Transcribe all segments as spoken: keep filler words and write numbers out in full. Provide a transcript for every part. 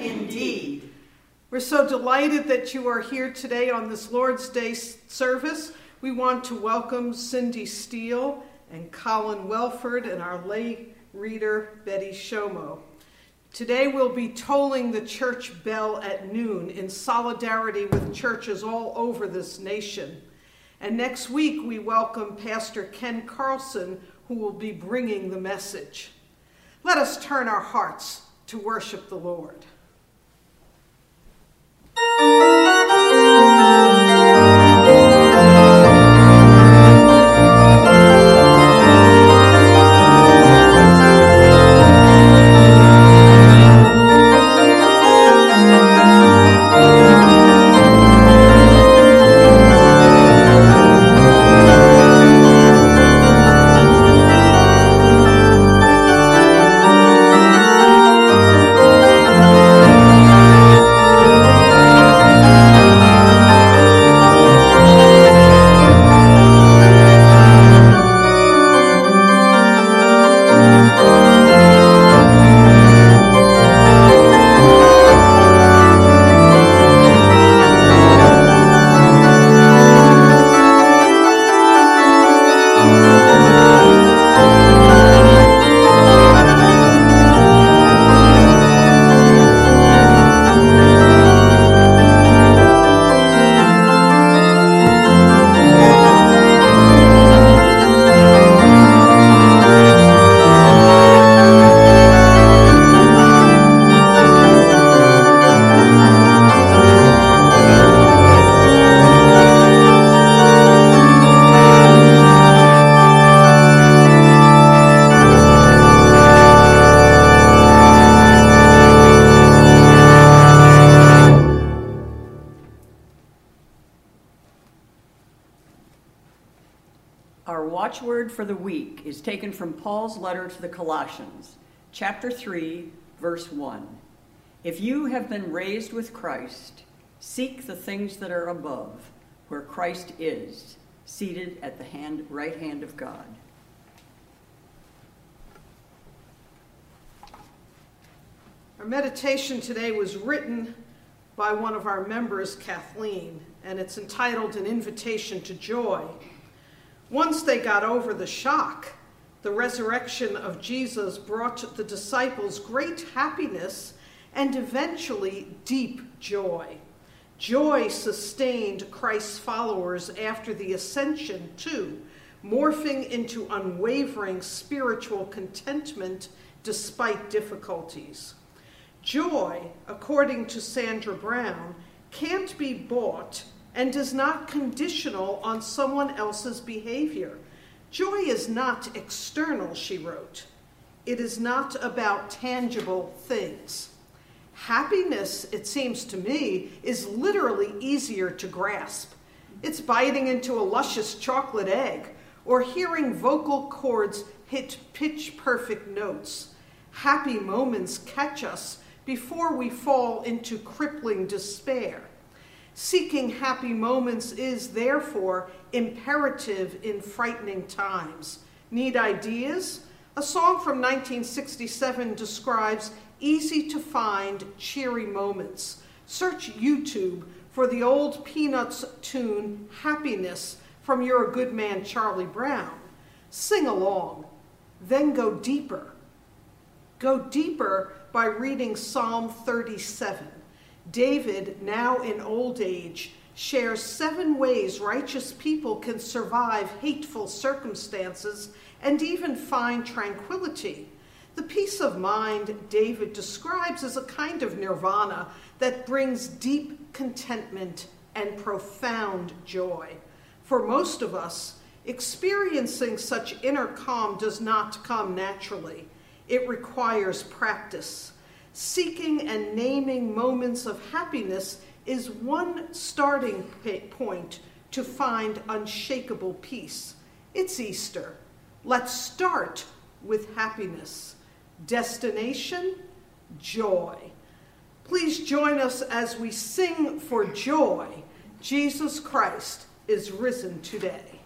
indeed. We're so delighted that you are here today on this Lord's Day service. We want to welcome Cindy Steele and Colin Welford and our lay reader, Betty Shomo. Today we'll be tolling the church bell at noon in solidarity with churches all over this nation. And next week we welcome Pastor Ken Carlson, who will be bringing the message. Let us turn our hearts to worship the Lord. For the week is taken from Paul's letter to the Colossians, chapter three, verse one. If you have been raised with Christ, seek the things that are above, where Christ is, seated at the hand, right hand of God. Our meditation today was written by one of our members, Kathleen, and it's entitled An Invitation to Joy. Once they got over the shock, the resurrection of Jesus brought the disciples great happiness and eventually deep joy. Joy sustained Christ's followers after the ascension too, morphing into unwavering spiritual contentment despite difficulties. Joy, according to Sandra Brown, can't be bought and is not conditional on someone else's behavior. Joy is not external, she wrote. It is not about tangible things. Happiness, it seems to me, is literally easier to grasp. It's biting into a luscious chocolate egg or hearing vocal cords hit pitch-perfect notes. Happy moments catch us before we fall into crippling despair. Seeking happy moments is, therefore, imperative in frightening times. Need ideas? A song from nineteen sixty-seven describes easy-to-find, cheery moments. Search YouTube for the old Peanuts tune, Happiness, from You're a Good Man, Charlie Brown. Sing along, then go deeper. Go deeper by reading Psalm thirty-seven. David, now in old age, shares seven ways righteous people can survive hateful circumstances and even find tranquility. The peace of mind David describes as a kind of nirvana that brings deep contentment and profound joy. For most of us, experiencing such inner calm does not come naturally. It requires practice. Seeking and naming moments of happiness is one starting point to find unshakable peace. It's Easter. Let's start with happiness. Destination, joy. Please join us as we sing for joy. Jesus Christ is risen today.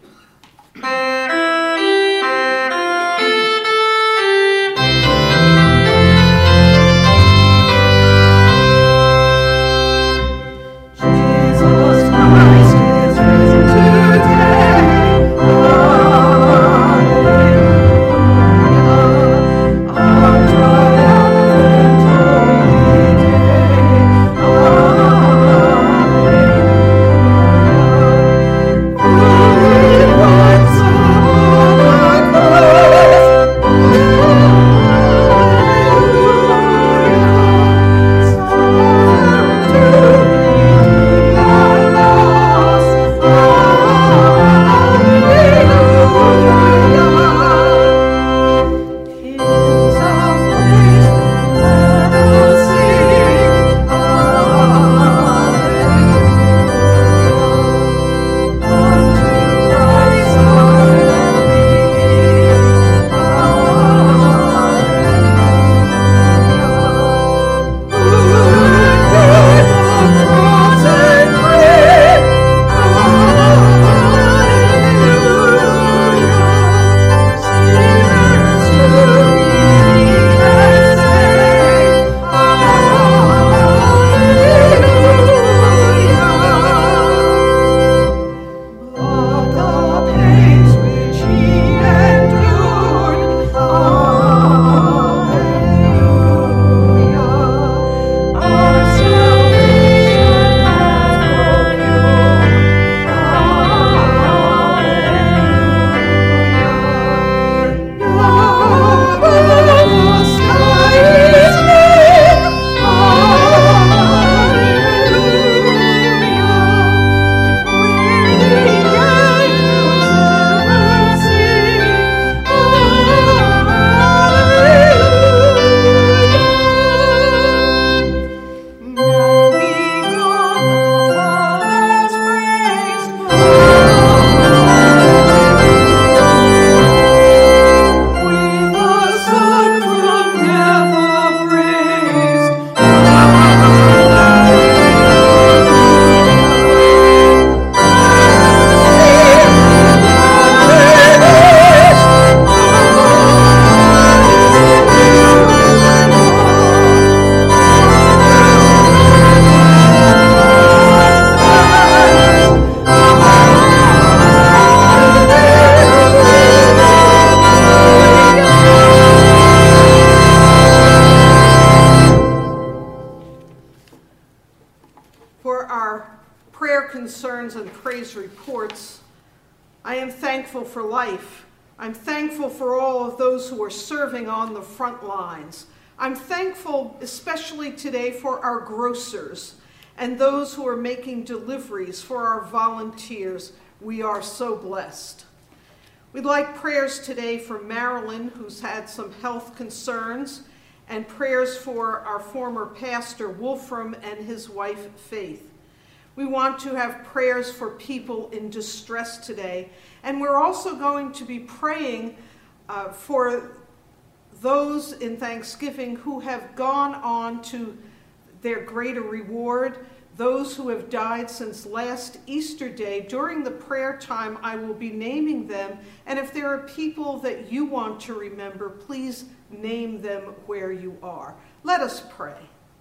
for our prayer concerns and praise reports. I am thankful for life. I'm thankful for all of those who are serving on the front lines. I'm thankful especially today for our grocers and those who are making deliveries, for our volunteers. We are so blessed. We'd like prayers today for Marilyn, who's had some health concerns, and prayers for our former pastor, Wolfram, and his wife, Faith. We want to have prayers for people in distress today, and we're also going to be praying uh, for those in Thanksgiving who have gone on to their greater reward, those who have died since last Easter Day. During the prayer time, I will be naming them, and if there are people that you want to remember, please name them where you are. Let us pray.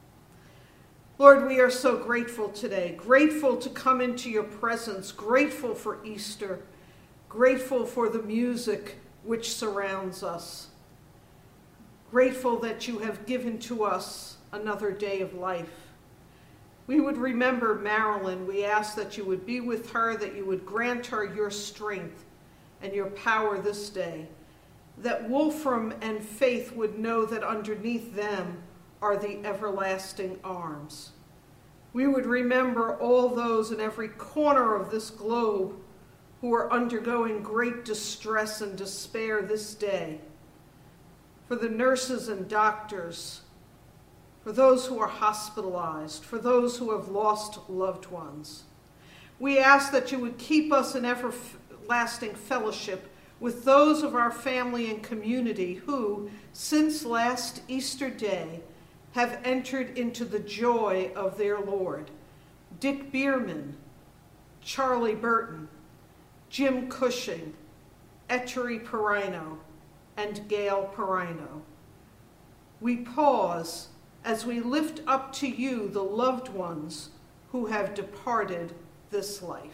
Lord, we are so grateful today, grateful to come into your presence, grateful for Easter, grateful for the music which surrounds us, grateful that you have given to us another day of life. We would remember Marilyn. We ask that you would be with her, that you would grant her your strength and your power this day, that Wolfram and Faith would know that underneath them are the everlasting arms. We would remember all those in every corner of this globe who are undergoing great distress and despair this day, for the nurses and doctors, for those who are hospitalized, for those who have lost loved ones. We ask that you would keep us in everlasting fellowship with those of our family and community who, since last Easter Day, have entered into the joy of their Lord. Dick Bierman, Charlie Burton, Jim Cushing, Etchery Perino, and Gail Perino. We pause as we lift up to you the loved ones who have departed this life.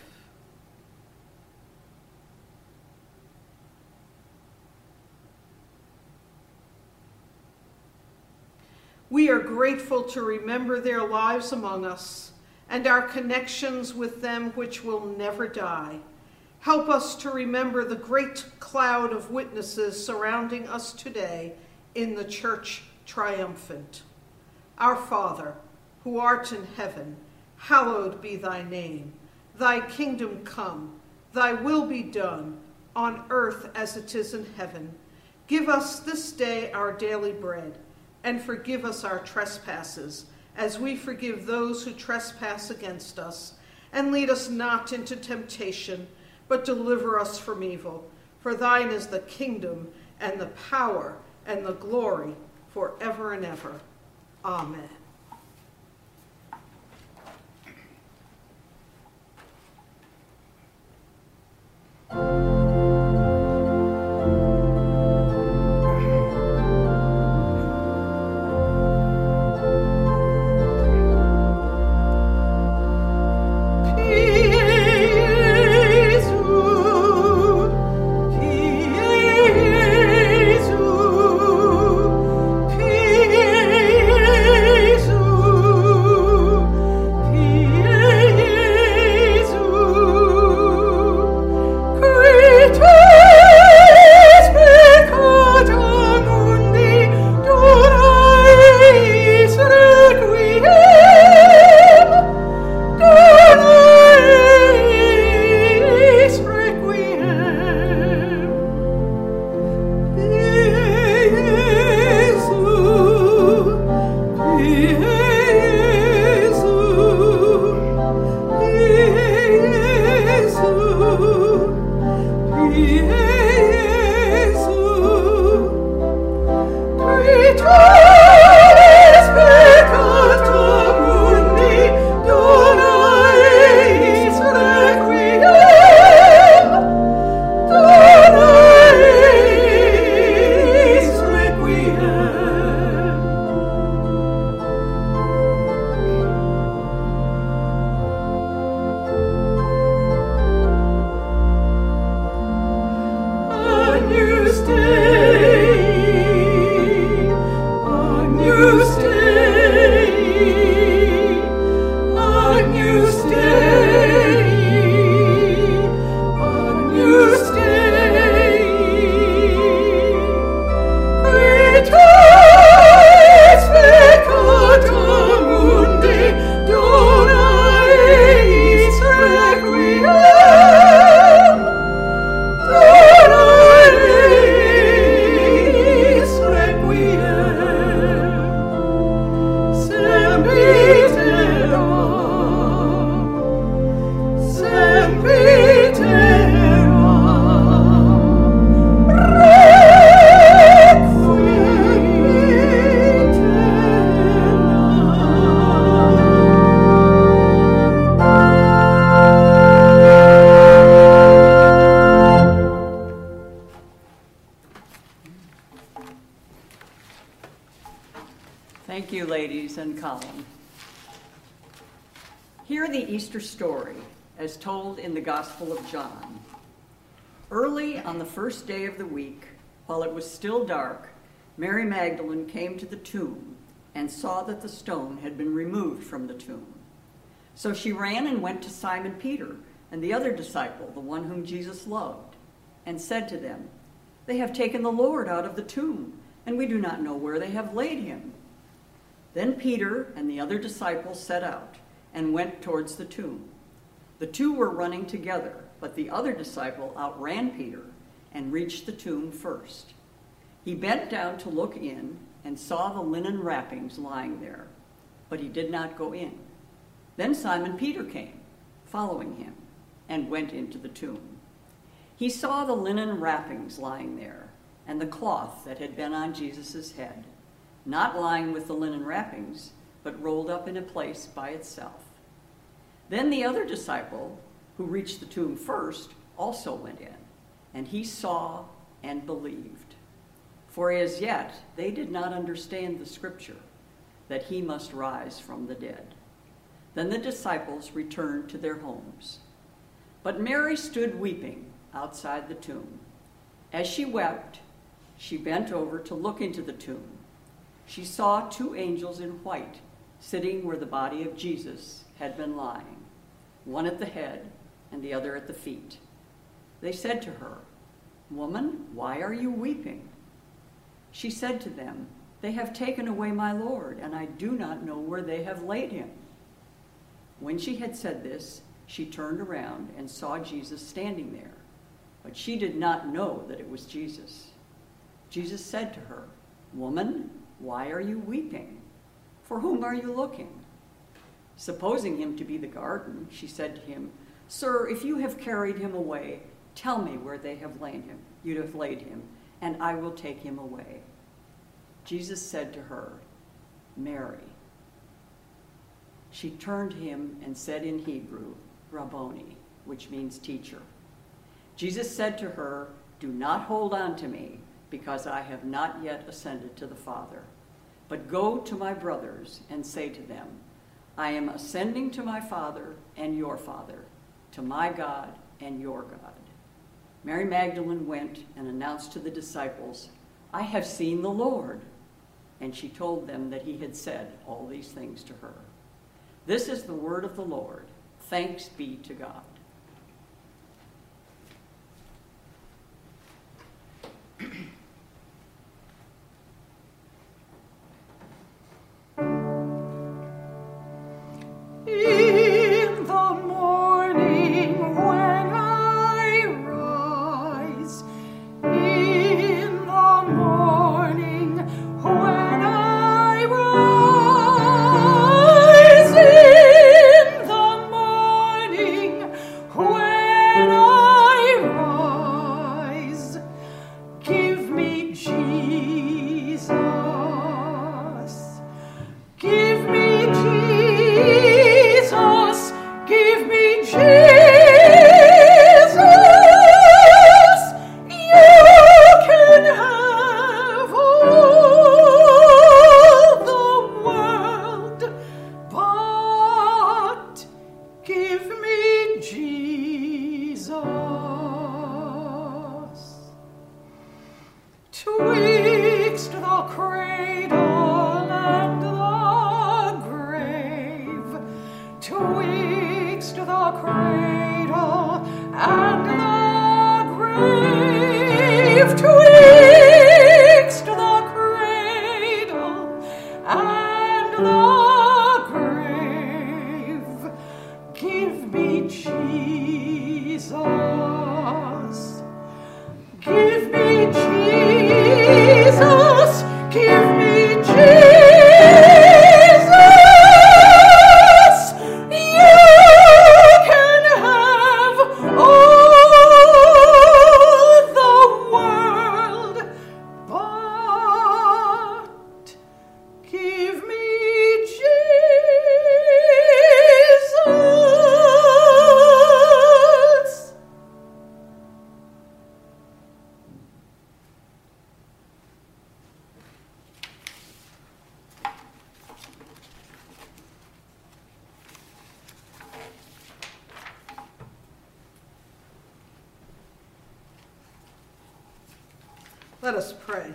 We are grateful to remember their lives among us and our connections with them which will never die. Help us to remember the great cloud of witnesses surrounding us today in the church triumphant. Our Father, who art in heaven, hallowed be thy name. Thy kingdom come, thy will be done, on earth as it is in heaven. Give us this day our daily bread, and forgive us our trespasses, as we forgive those who trespass against us. And lead us not into temptation, but deliver us from evil. For thine is the kingdom, and the power, and the glory, forever and ever. Amen. Peace. Hear the Easter story as told in the Gospel of John. Early on the first day of the week, while it was still dark, Mary Magdalene came to the tomb and saw that the stone had been removed from the tomb. So she ran and went to Simon Peter and the other disciple, the one whom Jesus loved, and said to them, "They have taken the Lord out of the tomb, and we do not know where they have laid him." Then Peter and the other disciple set out and went towards the tomb. The two were running together, but the other disciple outran Peter and reached the tomb first. He bent down to look in and saw the linen wrappings lying there, but he did not go in. Then Simon Peter came, following him, and went into the tomb. He saw the linen wrappings lying there, and the cloth that had been on Jesus' head, not lying with the linen wrappings, but rolled up in a place by itself. Then the other disciple, who reached the tomb first, also went in, and he saw and believed. For as yet they did not understand the scripture, that he must rise from the dead. Then the disciples returned to their homes. But Mary stood weeping outside the tomb. As she wept, she bent over to look into the tomb. She saw two angels in white sitting where the body of Jesus had been lying, one at the head and the other at the feet. They said to her, "Woman, why are you weeping?" She said to them, "They have taken away my Lord, and I do not know where they have laid him." When she had said this, she turned around and saw Jesus standing there, but she did not know that it was Jesus. Jesus said to her, "Woman, why are you weeping? For whom are you looking?" Supposing him to be the gardener, she said to him, "Sir, if you have carried him away, tell me where they have laid him. You have laid him, and I will take him away." Jesus said to her, "Mary." She turned to him and said in Hebrew, "Rabboni," which means teacher. Jesus said to her, "Do not hold on to me, because I have not yet ascended to the Father. But go to my brothers and say to them, I am ascending to my Father and your Father, to my God and your God." Mary Magdalene went and announced to the disciples, "I have seen the Lord." And she told them that he had said all these things to her. This is the word of the Lord. Thanks be to God. In the morning when I rise, in the morning when I rise, in the morning when I rise, give me Jesus, give me Jesus. Give me Jesus, you can have all the world, but give me Jesus. Twixt the cradle and the grave, twixt the cradle and the grave, twixt the cradle and the grave, give me Jesus, give me Jesus, give me Jesus. Let us pray.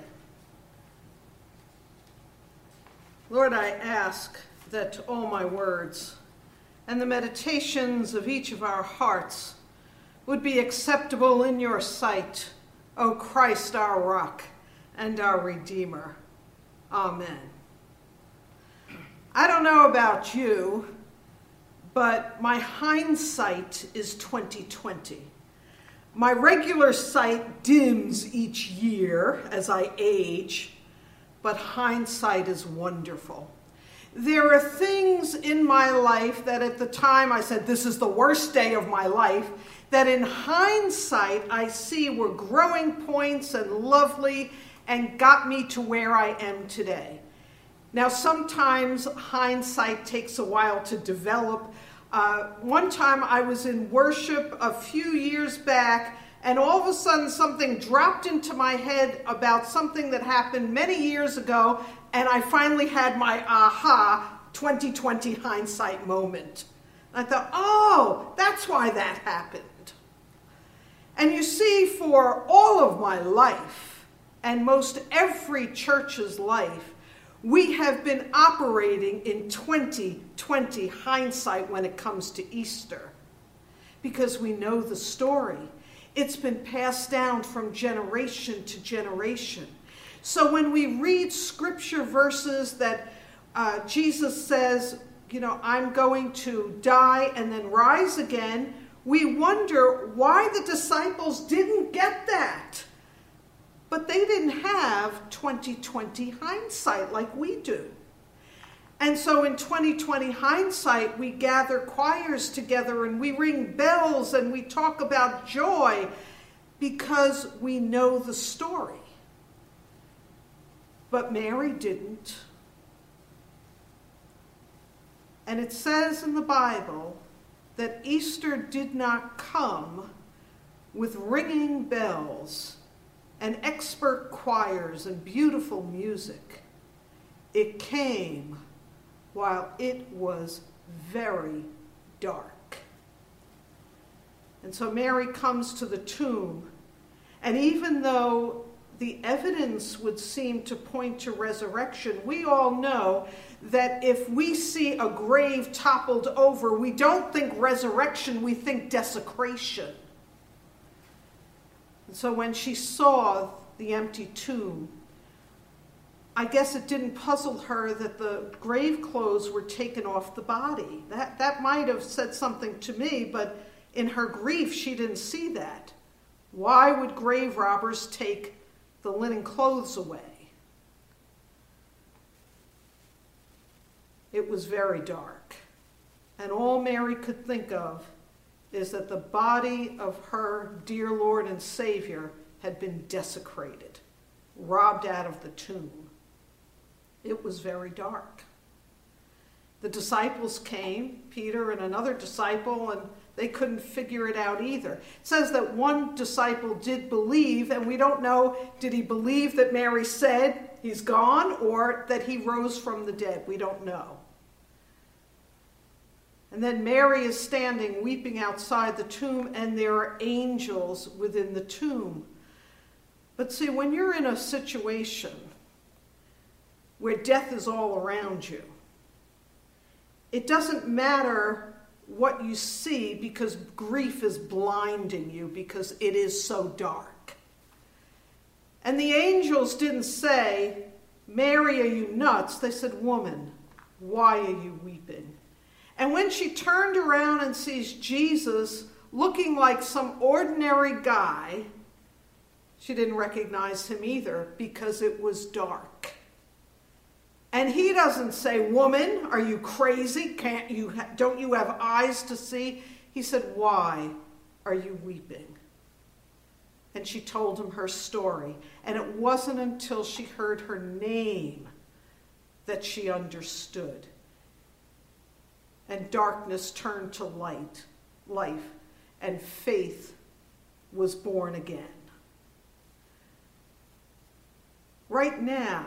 Lord, I ask that all my words and the meditations of each of our hearts would be acceptable in your sight, O Christ, our rock and our Redeemer. Amen. I don't know about you, but my hindsight is twenty twenty. My regular sight dims each year as I age, but hindsight is wonderful. There are things in my life that at the time I said, this is the worst day of my life, that in hindsight I see were growing points and lovely and got me to where I am today. Now, sometimes hindsight takes a while to develop. Uh, one time I was in worship a few years back, and all of a sudden something dropped into my head about something that happened many years ago, and I finally had my aha twenty twenty hindsight moment. I thought, oh, that's why that happened. And you see, for all of my life, and most every church's life, we have been operating in twenty twenty hindsight when it comes to Easter, because we know the story. It's been passed down from generation to generation. So when we read scripture verses that uh, Jesus says, you know, I'm going to die and then rise again, we wonder why the disciples didn't get that. But they didn't have twenty twenty hindsight like we do. And so in twenty twenty hindsight, we gather choirs together and we ring bells and we talk about joy because we know the story. But Mary didn't. And it says in the Bible that Easter did not come with ringing bells and expert choirs and beautiful music. It came while it was very dark. And so Mary comes to the tomb, and even though the evidence would seem to point to resurrection, we all know that if we see a grave toppled over, we don't think resurrection, we think desecration. And so when she saw the empty tomb, I guess it didn't puzzle her that the grave clothes were taken off the body. That, that might have said something to me, but in her grief, she didn't see that. Why would grave robbers take the linen clothes away? It was very dark, and all Mary could think of is that the body of her dear Lord and Savior had been desecrated, robbed out of the tomb. It was very dark. The disciples came, Peter and another disciple, and they couldn't figure it out either. It says that one disciple did believe, and we don't know, did he believe that Mary said he's gone or that he rose from the dead? We don't know. And then Mary is standing weeping outside the tomb, and there are angels within the tomb. But see, when you're in a situation where death is all around you, it doesn't matter what you see because grief is blinding you because it is so dark. And the angels didn't say, Mary, are you nuts? They said, woman, why are you weeping? And when she turned around and sees Jesus looking like some ordinary guy, she didn't recognize him either because it was dark. And he doesn't say, woman, are you crazy? Can't you ha- don't you have eyes to see? He said, why are you weeping? And she told him her story. And it wasn't until she heard her name that she understood. And darkness turned to light, life, and faith was born again. Right now,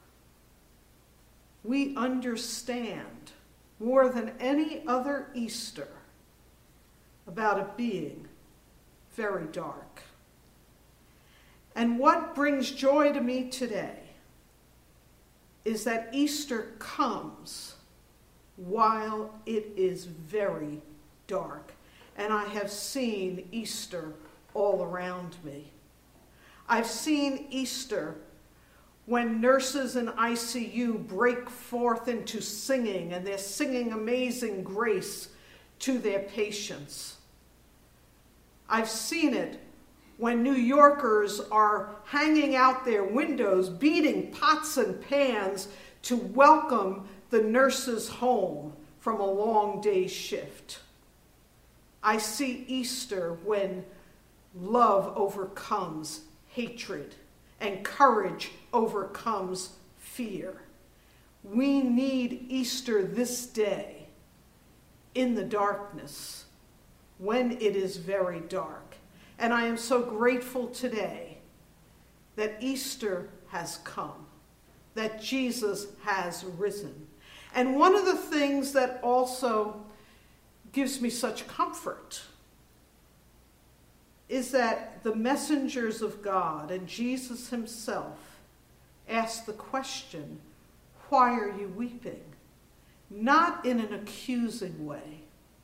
we understand more than any other Easter about it being very dark. And what brings joy to me today is that Easter comes while it is very dark. And I have seen Easter all around me. I've seen Easter when nurses in I C U break forth into singing, and they're singing Amazing Grace to their patients. I've seen it when New Yorkers are hanging out their windows, beating pots and pans to welcome the nurses home from a long day's shift. I see Easter when love overcomes hatred and courage overcomes fear. We need Easter this day in the darkness when it is very dark. And I am so grateful today that Easter has come, that Jesus has risen. And one of the things that also gives me such comfort is that the messengers of God and Jesus himself asked the question, why are you weeping? Not in an accusing way,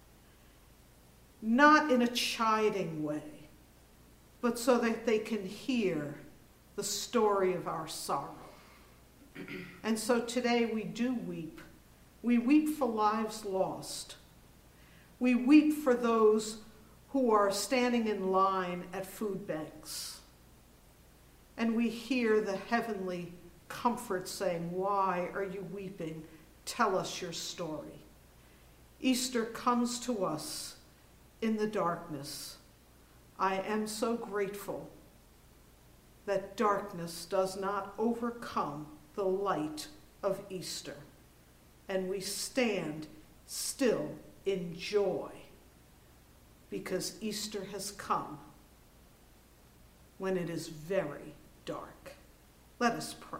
not in a chiding way, but so that they can hear the story of our sorrow. And so today we do weep. We weep for lives lost. We weep for those who are standing in line at food banks. And we hear the heavenly comfort saying, why are you weeping? Tell us your story. Easter comes to us in the darkness. I am so grateful that darkness does not overcome the light of Easter. And we stand still in joy because Easter has come when it is very dark. Let us pray.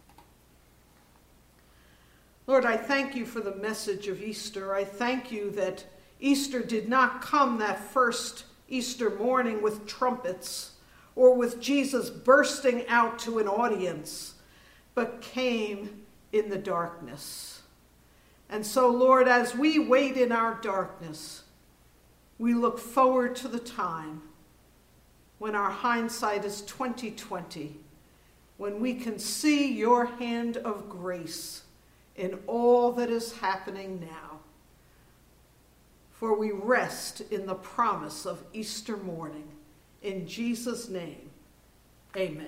Lord, I thank you for the message of Easter. I thank you that Easter did not come that first Easter morning with trumpets or with Jesus bursting out to an audience, but came in the darkness. And so, Lord, as we wait in our darkness, we look forward to the time when our hindsight is twenty twenty, when we can see your hand of grace in all that is happening now. For we rest in the promise of Easter morning. In Jesus' name, amen.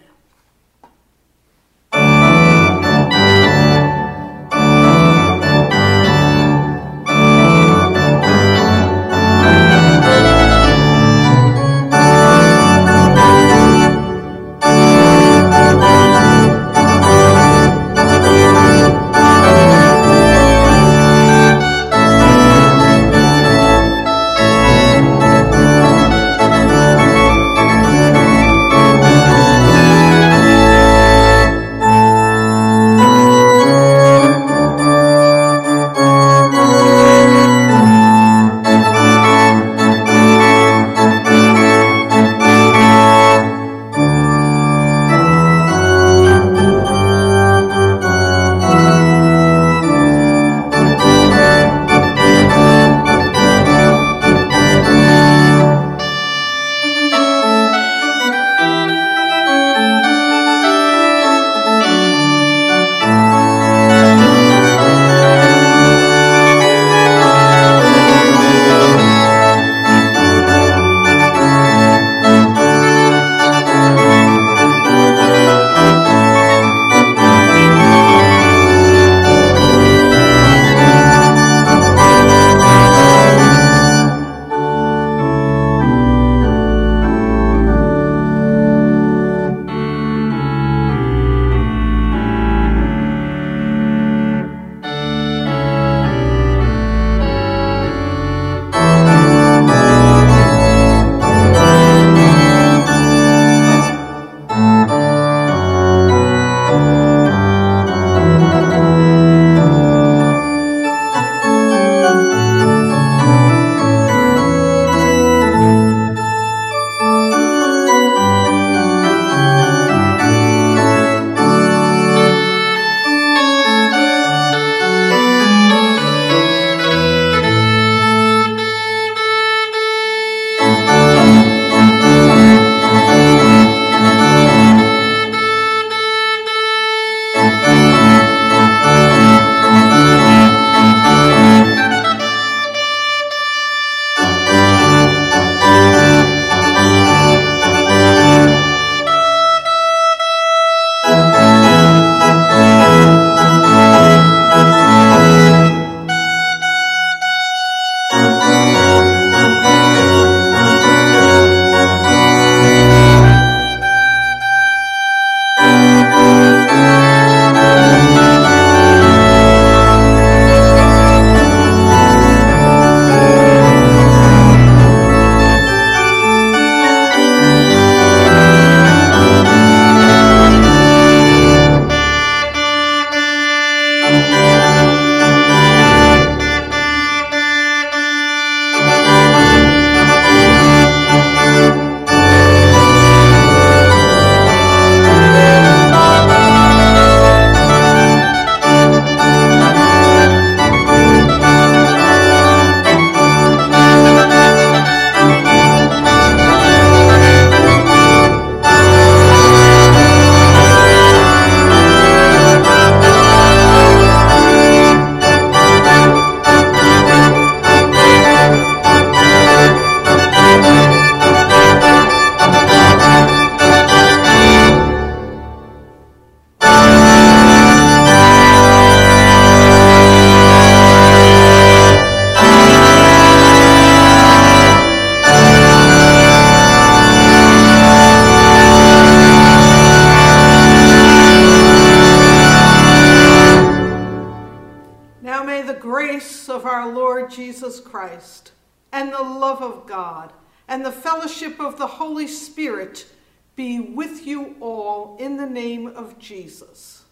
Lord Jesus Christ, and the love of God, and the fellowship of the Holy Spirit be with you all in the name of Jesus.